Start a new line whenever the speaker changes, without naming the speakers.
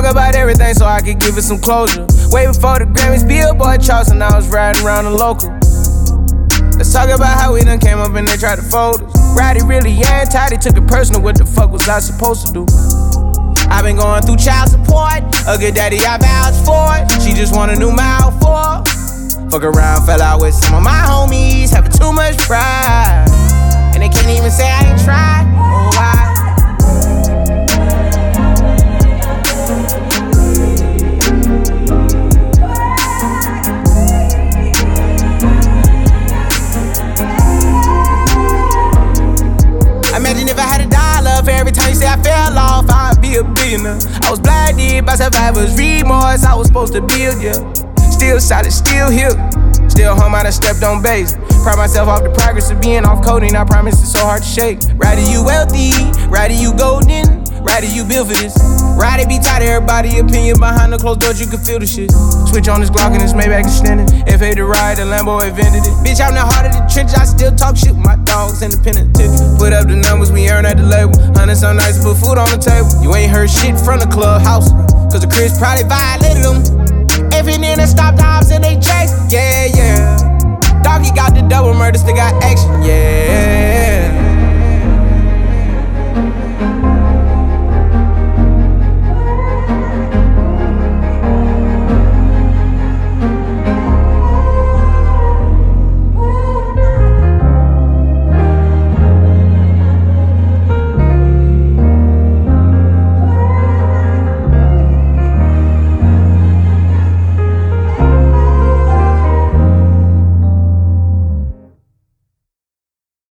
about everything so I could give it some closure. Way before the Grammys, Billboard charts, and I was riding around the local. Let's talk about how we done came up and they tried to fold us. Roddy really anti, they took it personal, what the fuck was I supposed to do? I've been going through child support, a good daddy I vouched for it. She just want a new mouth for. Fuck around, fell out with some of my homies, having too much pride. And they can't even say I ain't tried, oh why? Imagine if I had $1 for every time you say I fell off, I'd be a billionaire. I was blinded by survivor's remorse, I was supposed to build, yeah. Still solid, still here. Still home, I done stepped on base. Pride myself off the progress of being off coding, I promise it's so hard to shake. Roddy, you wealthy, Roddy, you golden, Roddy, you built for this. Roddy be tight, everybody opinion behind the closed doors, you can feel the shit. Switch on this Glock and this Maybach extended. FA to ride, the Lambo invented it. Bitch, I'm the heart of the trench, I still talk shit with my dogs, independent ticket. Put up the numbers, we earn at the label. 100 some nights to put food on the table. You ain't heard shit from the clubhouse, cause the Chris probably violated them.